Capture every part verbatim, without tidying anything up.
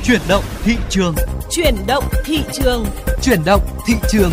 Chuyển động thị trường. Chuyển động thị trường. Chuyển động thị trường.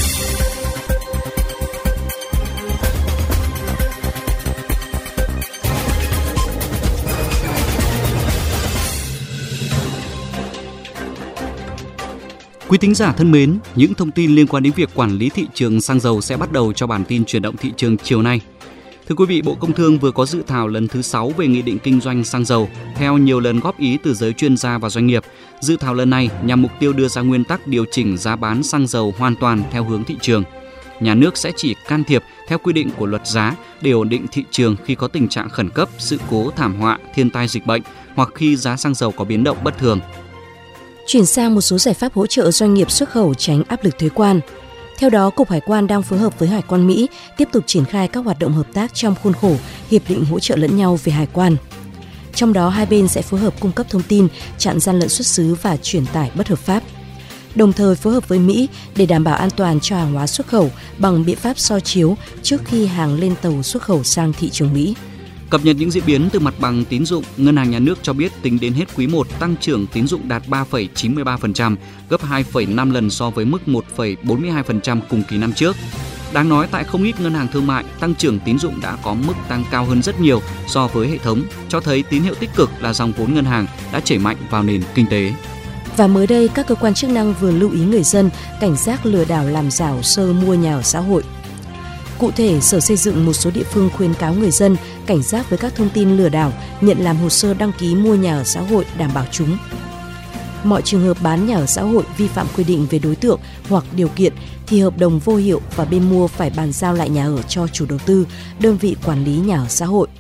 Quý thính giả thân mến, những thông tin liên quan đến việc quản lý thị trường xăng dầu sẽ bắt đầu cho bản tin chuyển động thị trường chiều nay. Thưa quý vị, Bộ Công Thương vừa có dự thảo lần thứ sáu về Nghị định kinh doanh xăng dầu. Theo nhiều lần góp ý từ giới chuyên gia và doanh nghiệp, dự thảo lần này nhằm mục tiêu đưa ra nguyên tắc điều chỉnh giá bán xăng dầu hoàn toàn theo hướng thị trường. Nhà nước sẽ chỉ can thiệp theo quy định của luật giá để ổn định thị trường khi có tình trạng khẩn cấp, sự cố, thảm họa, thiên tai dịch bệnh hoặc khi giá xăng dầu có biến động bất thường. Chuyển sang một số giải pháp hỗ trợ doanh nghiệp xuất khẩu tránh áp lực thuế quan. Theo đó, Cục Hải quan đang phối hợp với Hải quan Mỹ tiếp tục triển khai các hoạt động hợp tác trong khuôn khổ Hiệp định hỗ trợ lẫn nhau về hải quan. Trong đó, hai bên sẽ phối hợp cung cấp thông tin, chặn gian lận xuất xứ và truyền tải bất hợp pháp. Đồng thời phối hợp với Mỹ để đảm bảo an toàn cho hàng hóa xuất khẩu bằng biện pháp soi chiếu trước khi hàng lên tàu xuất khẩu sang thị trường Mỹ. Cập nhật những diễn biến từ mặt bằng tín dụng, Ngân hàng Nhà nước cho biết tính đến hết quý một, tăng trưởng tín dụng đạt ba phẩy chín mươi ba phần trăm, gấp hai phẩy năm lần so với mức một phẩy bốn mươi hai phần trăm cùng kỳ năm trước. Đáng nói, tại không ít ngân hàng thương mại, tăng trưởng tín dụng đã có mức tăng cao hơn rất nhiều so với hệ thống, cho thấy tín hiệu tích cực là dòng vốn ngân hàng đã chảy mạnh vào nền kinh tế. Và mới đây, các cơ quan chức năng vừa lưu ý người dân cảnh giác lừa đảo làm giả hồ sơ mua nhà ở xã hội. Cụ thể, Sở Xây dựng một số địa phương khuyến cáo người dân cảnh giác với các thông tin lừa đảo, nhận làm hồ sơ đăng ký mua nhà ở xã hội đảm bảo trúng. Mọi trường hợp bán nhà ở xã hội vi phạm quy định về đối tượng hoặc điều kiện thì hợp đồng vô hiệu và bên mua phải bàn giao lại nhà ở cho chủ đầu tư, đơn vị quản lý nhà ở xã hội.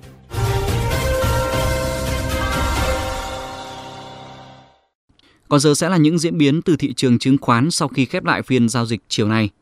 Còn giờ sẽ là những diễn biến từ thị trường chứng khoán sau khi khép lại phiên giao dịch chiều nay.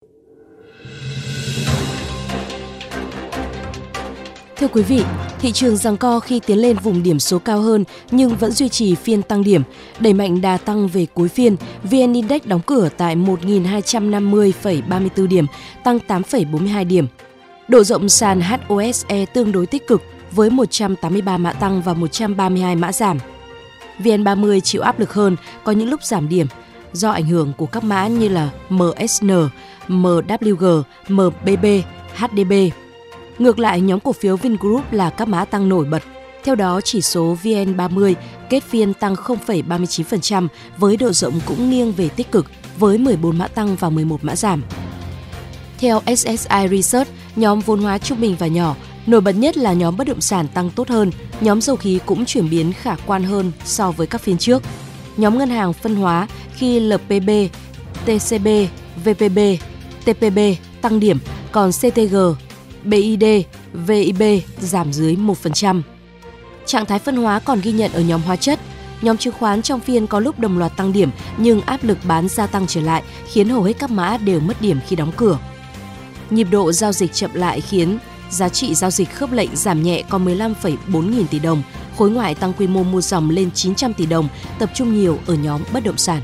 Thưa quý vị, thị trường giằng co khi tiến lên vùng điểm số cao hơn nhưng vẫn duy trì phiên tăng điểm, đẩy mạnh đà tăng về cuối phiên. vê en Index đóng cửa tại một nghìn hai trăm năm mươi phẩy ba mươi tư điểm, tăng tám phẩy bốn mươi hai điểm. Độ rộng sàn hát o ét e tương đối tích cực với một trăm tám mươi ba mã tăng và một trăm ba mươi hai mã giảm. vê en ba mươi chịu áp lực hơn, có những lúc giảm điểm do ảnh hưởng của các mã như là em ét en, em vê giê, em bê bê, hát đê bê. Ngược lại, nhóm cổ phiếu Vingroup là các mã tăng nổi bật. Theo đó, chỉ số vê en ba mươi kết phiên tăng không phẩy ba mươi chín phần trăm với độ rộng cũng nghiêng về tích cực với mười bốn mã tăng và mười một mã giảm. Theo ét ét i Research, nhóm vốn hóa trung bình và nhỏ, nổi bật nhất là nhóm bất động sản tăng tốt hơn, nhóm dầu khí cũng chuyển biến khả quan hơn so với các phiên trước. Nhóm ngân hàng phân hóa khi lờ pê bê, tê xê bê, vê pê bê, tê pê bê tăng điểm, còn xê tê giê, bê i đê, vê i bê giảm dưới một phần trăm. Trạng thái phân hóa còn ghi nhận ở nhóm hóa chất. Nhóm chứng khoán trong phiên có lúc đồng loạt tăng điểm nhưng áp lực bán gia tăng trở lại khiến hầu hết các mã đều mất điểm khi đóng cửa. Nhịp độ giao dịch chậm lại khiến giá trị giao dịch khớp lệnh giảm nhẹ còn mười lăm phẩy bốn nghìn tỷ đồng, khối ngoại tăng quy mô mua dòng lên chín trăm tỷ đồng, tập trung nhiều ở nhóm bất động sản.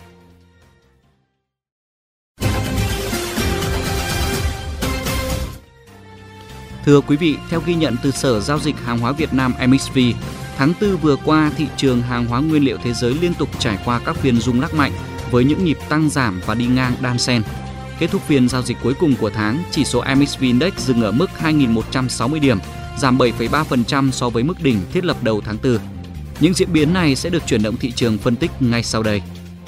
Thưa quý vị, theo ghi nhận từ Sở Giao dịch Hàng hóa Việt Nam em ích vê, tháng tư vừa qua, thị trường hàng hóa nguyên liệu thế giới liên tục trải qua các phiên rung lắc mạnh với những nhịp tăng giảm và đi ngang đan xen. Kết thúc phiên giao dịch cuối cùng của tháng, chỉ số em ích vê Index dừng ở mức hai nghìn một trăm sáu mươi điểm, giảm bảy phẩy ba phần trăm so với mức đỉnh thiết lập đầu tháng tư. Những diễn biến này sẽ được chuyển động thị trường phân tích ngay sau đây.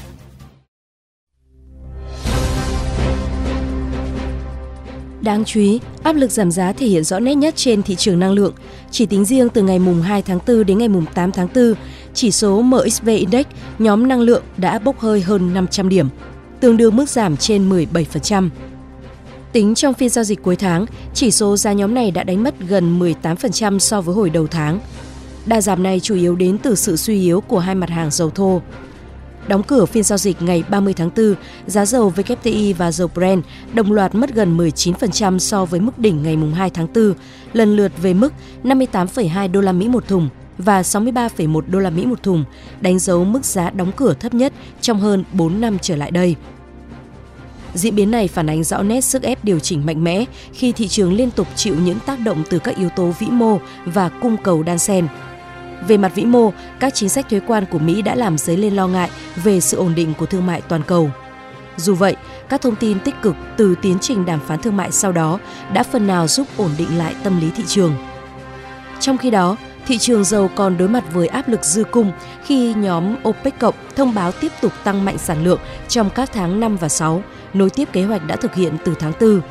Đáng chú ý, áp lực giảm giá thể hiện rõ nét nhất trên thị trường năng lượng. Chỉ tính riêng từ ngày hai tháng tư đến ngày tám tháng tư, chỉ số em ích vê Index, nhóm năng lượng đã bốc hơi hơn năm trăm điểm, tương đương mức giảm trên mười bảy phần trăm. Tính trong phiên giao dịch cuối tháng, chỉ số giá nhóm này đã đánh mất gần mười tám phần trăm so với hồi đầu tháng. Đà giảm này chủ yếu đến từ sự suy yếu của hai mặt hàng dầu thô. Đóng cửa phiên giao dịch ngày ba mươi tháng tư, giá dầu vê kép tê i và dầu Brent đồng loạt mất gần mười chín phần trăm so với mức đỉnh ngày hai tháng tư, lần lượt về mức năm mươi tám phẩy hai đô la Mỹ một thùng và sáu mươi ba phẩy một đô la Mỹ một thùng, đánh dấu mức giá đóng cửa thấp nhất trong hơn bốn năm trở lại đây. Diễn biến này phản ánh rõ nét sức ép điều chỉnh mạnh mẽ khi thị trường liên tục chịu những tác động từ các yếu tố vĩ mô và cung cầu đan xen. Về mặt vĩ mô, các chính sách thuế quan của Mỹ đã làm dấy lên lo ngại về sự ổn định của thương mại toàn cầu. Dù vậy, các thông tin tích cực từ tiến trình đàm phán thương mại sau đó đã phần nào giúp ổn định lại tâm lý thị trường. Trong khi đó, thị trường dầu còn đối mặt với áp lực dư cung khi nhóm OPEC cộng thông báo tiếp tục tăng mạnh sản lượng trong các tháng năm và sáu, nối tiếp kế hoạch đã thực hiện từ tháng tư.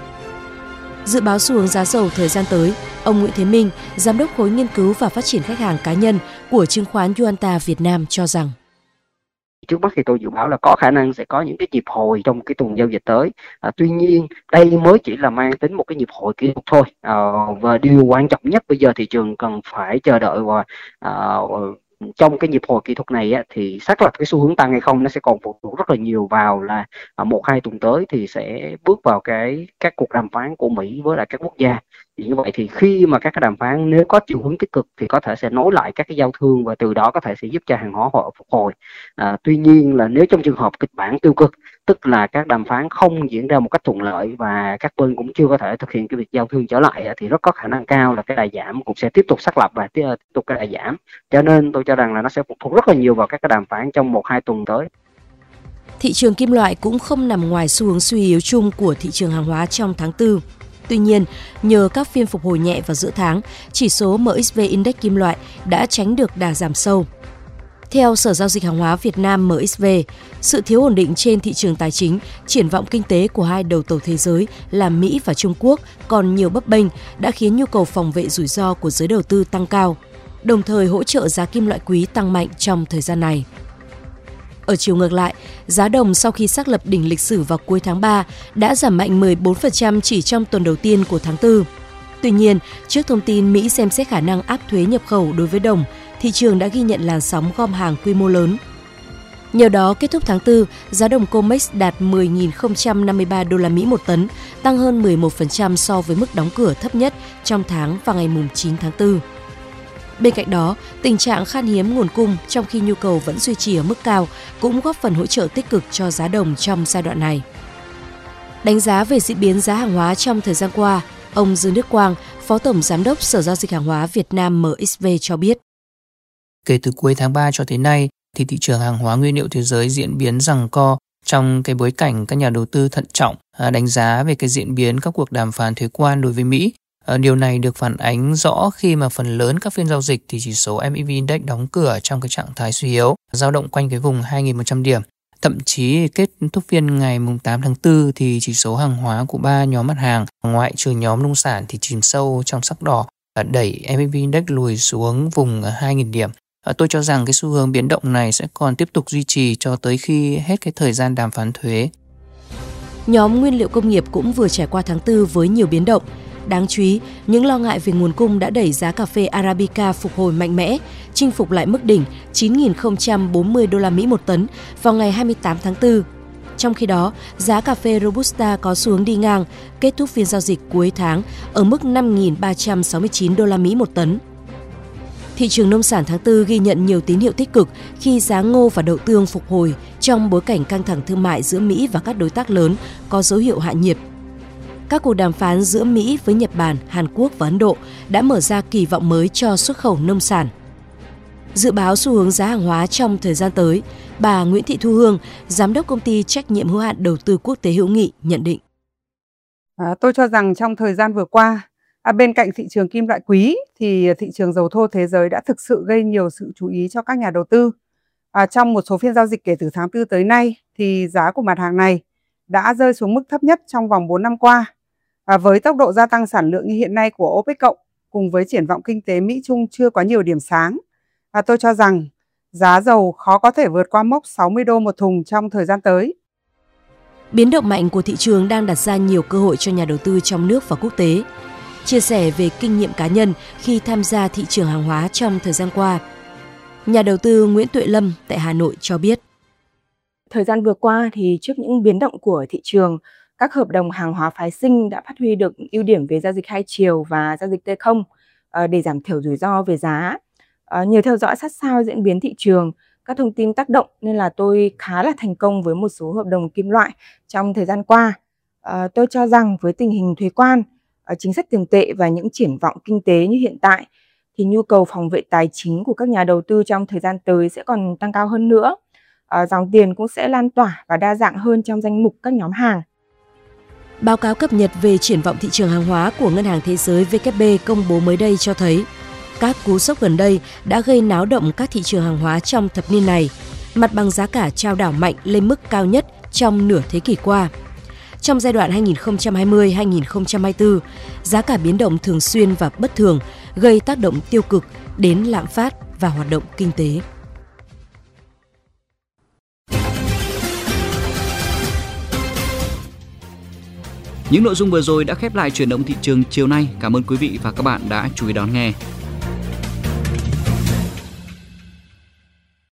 Dự báo xu hướng giá dầu thời gian tới, ông Nguyễn Thế Minh, Giám đốc khối nghiên cứu và phát triển khách hàng cá nhân của chứng khoán Yuanta Việt Nam cho rằng: Trước mắt thì tôi dự báo là có khả năng sẽ có những cái nhịp hồi trong cái tuần giao dịch tới. À, tuy nhiên đây mới chỉ là mang tính một cái nhịp hồi kỹ thuật thôi. À, và điều quan trọng nhất bây giờ thị trường cần phải chờ đợi và à, trong cái nhịp hồi kỹ thuật này á, thì xác lập cái xu hướng tăng hay không nó sẽ còn phụ thuộc rất là nhiều vào là à, một hai tuần tới thì sẽ bước vào cái các cuộc đàm phán của Mỹ với lại các quốc gia. Thì như vậy thì khi mà các cái đàm phán nếu có chiều hướng tích cực thì có thể sẽ nối lại các cái giao thương và từ đó có thể sẽ giúp cho hàng hóa họ phục hồi. À, tuy nhiên là nếu trong trường hợp kịch bản tiêu cực, tức là các đàm phán không diễn ra một cách thuận lợi và các bên cũng chưa có thể thực hiện cái việc giao thương trở lại thì rất có khả năng cao là cái đà giảm cũng sẽ tiếp tục xác lập và tiếp tục cái đà giảm. Cho nên tôi cho rằng là nó sẽ phụ thuộc rất là nhiều vào các cái đàm phán trong một hai tuần tới. Thị trường kim loại cũng không nằm ngoài xu hướng suy yếu chung của thị trường hàng hóa trong tháng tư. Tuy nhiên, nhờ các phiên phục hồi nhẹ vào giữa tháng, chỉ số em ích vê Index kim loại đã tránh được đà giảm sâu. Theo Sở Giao dịch Hàng hóa Việt Nam em ích vê, sự thiếu ổn định trên thị trường tài chính, triển vọng kinh tế của hai đầu tàu thế giới là Mỹ và Trung Quốc còn nhiều bấp bênh đã khiến nhu cầu phòng vệ rủi ro của giới đầu tư tăng cao, đồng thời hỗ trợ giá kim loại quý tăng mạnh trong thời gian này. Ở chiều ngược lại, giá đồng sau khi xác lập đỉnh lịch sử vào cuối tháng ba đã giảm mạnh mười bốn phần trăm chỉ trong tuần đầu tiên của tháng tư. Tuy nhiên, trước thông tin Mỹ xem xét khả năng áp thuế nhập khẩu đối với đồng, thị trường đã ghi nhận làn sóng gom hàng quy mô lớn. Nhờ đó, kết thúc tháng tư, giá đồng COMEX đạt mười nghìn không trăm năm mươi ba đô la Mỹ một tấn, tăng hơn mười một phần trăm so với mức đóng cửa thấp nhất trong tháng vào ngày chín tháng tư. Bên cạnh đó, tình trạng khan hiếm nguồn cung trong khi nhu cầu vẫn duy trì ở mức cao cũng góp phần hỗ trợ tích cực cho giá đồng trong giai đoạn này. Đánh giá về diễn biến giá hàng hóa trong thời gian qua, ông Dương Đức Quang, Phó Tổng Giám đốc Sở Giao dịch Hàng hóa Việt Nam em ích vê cho biết. Kể từ cuối tháng ba cho tới nay, thì thị trường hàng hóa nguyên liệu thế giới diễn biến giằng co trong cái bối cảnh các nhà đầu tư thận trọng đánh giá về cái diễn biến các cuộc đàm phán thuế quan đối với Mỹ. Điều này được phản ánh rõ khi mà phần lớn các phiên giao dịch thì chỉ số em i vê Index đóng cửa trong cái trạng thái suy yếu, dao động quanh cái vùng hai nghìn một trăm điểm. Thậm chí kết thúc phiên ngày tám tháng tư thì chỉ số hàng hóa của ba nhóm mặt hàng, ngoại trừ nhóm nông sản thì chìm sâu trong sắc đỏ, đẩy em i vê Index lùi xuống vùng hai nghìn điểm. Tôi cho rằng cái xu hướng biến động này sẽ còn tiếp tục duy trì cho tới khi hết cái thời gian đàm phán thuế. Nhóm nguyên liệu công nghiệp cũng vừa trải qua tháng tư với nhiều biến động. Đáng chú ý, những lo ngại về nguồn cung đã đẩy giá cà phê Arabica phục hồi mạnh mẽ, chinh phục lại mức đỉnh chín nghìn không trăm bốn mươi đô la Mỹ một tấn vào ngày hai mươi tám tháng tư. Trong khi đó, giá cà phê Robusta có xu hướng đi ngang, kết thúc phiên giao dịch cuối tháng ở mức năm nghìn ba trăm sáu mươi chín đô la Mỹ một tấn. Thị trường nông sản tháng tư ghi nhận nhiều tín hiệu tích cực khi giá ngô và đậu tương phục hồi trong bối cảnh căng thẳng thương mại giữa Mỹ và các đối tác lớn có dấu hiệu hạ nhiệt. Các cuộc đàm phán giữa Mỹ với Nhật Bản, Hàn Quốc và Ấn Độ đã mở ra kỳ vọng mới cho xuất khẩu nông sản. Dự báo xu hướng giá hàng hóa trong thời gian tới, bà Nguyễn Thị Thu Hương, Giám đốc Công ty Trách nhiệm hữu hạn Đầu tư Quốc tế Hữu Nghị nhận định. À, tôi cho rằng trong thời gian vừa qua, à, bên cạnh thị trường kim loại quý thì thị trường dầu thô thế giới đã thực sự gây nhiều sự chú ý cho các nhà đầu tư. À, trong một số phiên giao dịch kể từ tháng tư tới nay thì giá của mặt hàng này đã rơi xuống mức thấp nhất trong vòng bốn năm qua. À, với tốc độ gia tăng sản lượng như hiện nay của OPEC cộng cùng với triển vọng kinh tế Mỹ-Trung chưa có nhiều điểm sáng, à, tôi cho rằng giá dầu khó có thể vượt qua mốc sáu mươi đô một thùng trong thời gian tới. Biến động mạnh của thị trường đang đặt ra nhiều cơ hội cho nhà đầu tư trong nước và quốc tế. Chia sẻ về kinh nghiệm cá nhân khi tham gia thị trường hàng hóa trong thời gian qua, nhà đầu tư Nguyễn Tuệ Lâm tại Hà Nội cho biết. Thời gian vừa qua thì trước những biến động của thị trường, các hợp đồng hàng hóa phái sinh đã phát huy được ưu điểm về giao dịch hai chiều và giao dịch T không để giảm thiểu rủi ro về giá. Nhờ theo dõi sát sao diễn biến thị trường, các thông tin tác động nên là tôi khá là thành công với một số hợp đồng kim loại trong thời gian qua. Tôi cho rằng với tình hình thuế quan, chính sách tiền tệ và những triển vọng kinh tế như hiện tại thì nhu cầu phòng vệ tài chính của các nhà đầu tư trong thời gian tới sẽ còn tăng cao hơn nữa. À, dòng tiền cũng sẽ lan tỏa và đa dạng hơn trong danh mục các nhóm hàng. Báo cáo cập nhật về triển vọng thị trường hàng hóa của Ngân hàng Thế giới W K B công bố mới đây cho thấy các cú sốc gần đây đã gây náo động các thị trường hàng hóa trong thập niên này. Mặt bằng giá cả chao đảo mạnh lên mức cao nhất trong nửa thế kỷ qua. Trong giai đoạn hai nghìn không trăm hai mươi đến hai nghìn không trăm hai mươi tư, giá cả biến động thường xuyên và bất thường gây tác động tiêu cực đến lạm phát và hoạt động kinh tế. Những nội dung vừa rồi đã khép lại chuyển động thị trường chiều nay. Cảm ơn quý vị và các bạn đã chú ý đón nghe.